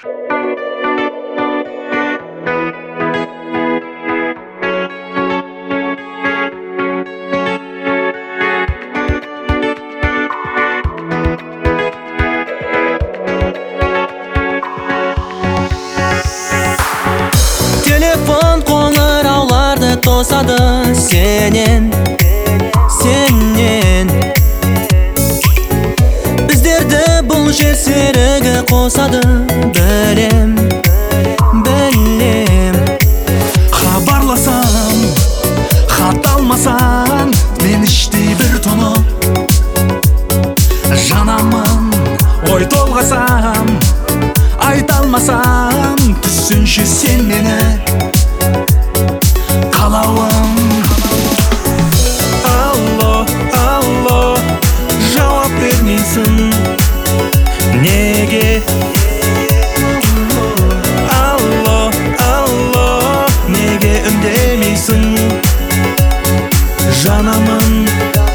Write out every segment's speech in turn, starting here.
Telefon qo'ng'iroqlarni to'sadi senен Bizlerdi бұл жер серігі қосады Білем Хабарласам, хат алмасам, мен іштей бір тоңып жанамын. Ой толғасам, айта алмасам, түсінші сен мені қалауым. Алло, алло, жауап бермейсің неге? Алло, алло, неге үндемейсің жанамын?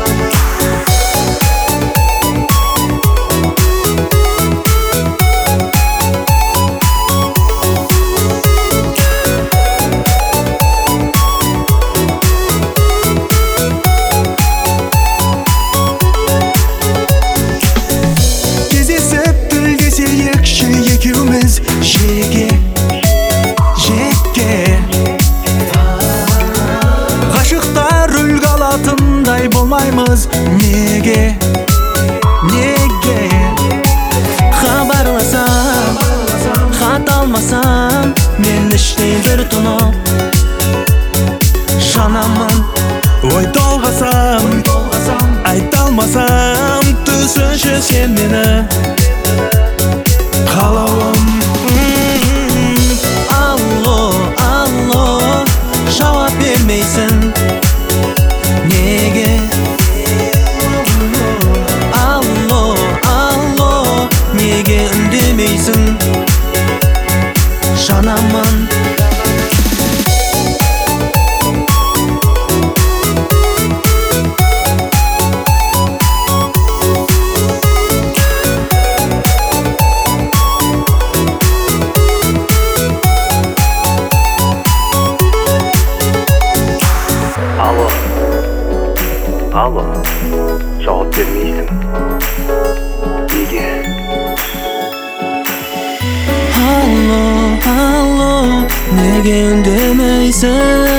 Екеуміз жеке ғашықтар үлгі алатындай болмаймыз неге? Хабарласам, хат алмасам, мен іштей бір тұнып жанамын. Ой толғасам, айта алмасам, түсінші сен мені қалауым. Алло, алло, жауап бермейсің неге? Алло, алло, неге үндемейсің жанамын? Алло, жауап бермейсің неге? Алло, алло, неге үндемейсің?